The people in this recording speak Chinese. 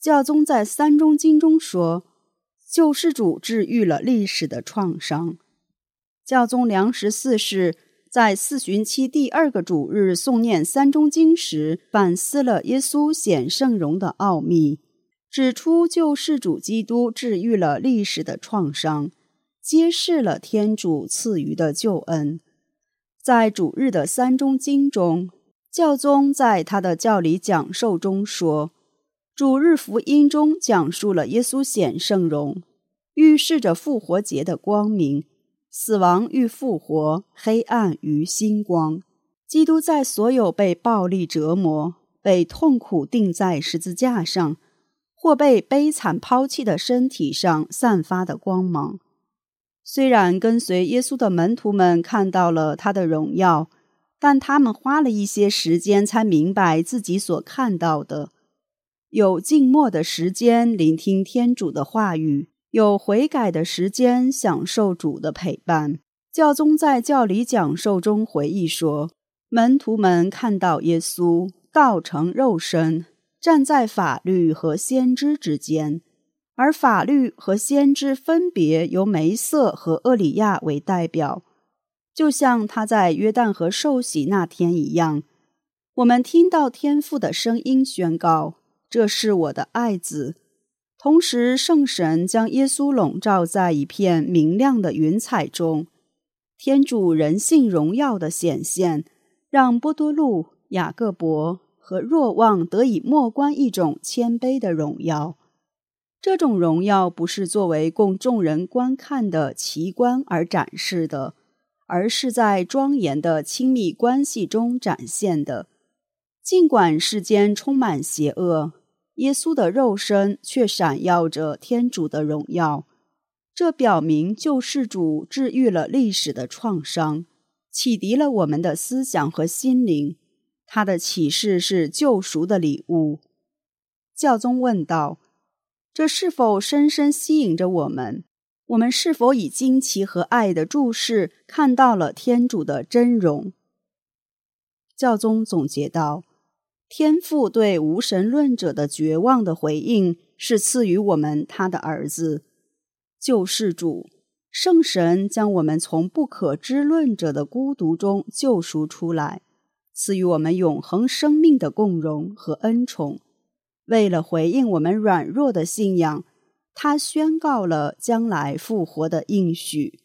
教宗在三中经中说，救世主治愈了历史的创伤。教宗良14世在四旬期第2个主日诵念三中经时，反思了耶稣显圣容的奥秘，指出救世主基督治愈了历史的创伤，揭示了天主赐予的救恩。在主日的三中经中，教宗在他的教理讲授中说，主日福音中讲述了耶稣显圣容，预示着复活节的光明，死亡与复活，黑暗与星光。基督在所有被暴力折磨、被痛苦钉在十字架上，或被悲惨抛弃的身体上散发的光芒。虽然跟随耶稣的门徒们看到了他的荣耀，但他们花了一些时间才明白自己所看到的。有静默的时间聆听天主的话语，有悔改的时间享受主的陪伴。教宗在教理讲授中回忆说，门徒们看到耶稣道成肉身，站在法律和先知之间，而法律和先知分别由梅瑟和厄里亚为代表，就像他在约旦河受洗那天一样。我们听到天父的声音宣告，这是我的爱子。同时，圣神将耶稣笼罩在一片明亮的云彩中。天主人性荣耀的显现，让波多禄、雅各伯和若望得以默观一种谦卑的荣耀。这种荣耀不是作为供众人观看的奇观而展示的，而是在庄严的亲密关系中展现的。尽管世间充满邪恶，耶稣的肉身却闪耀着天主的荣耀。这表明救世主治愈了历史的创伤，启迪了我们的思想和心灵。他的启示是救赎的礼物。教宗问道，这是否深深吸引着我们？我们是否以惊奇和爱的注视看到了天主的真容？教宗总结道，天父对无神论者的绝望的回应是赐予我们他的儿子。救世主，圣神将我们从不可知论者的孤独中救赎出来，赐予我们永恒生命的共荣和恩宠。为了回应我们软弱的信仰，他宣告了将来复活的应许。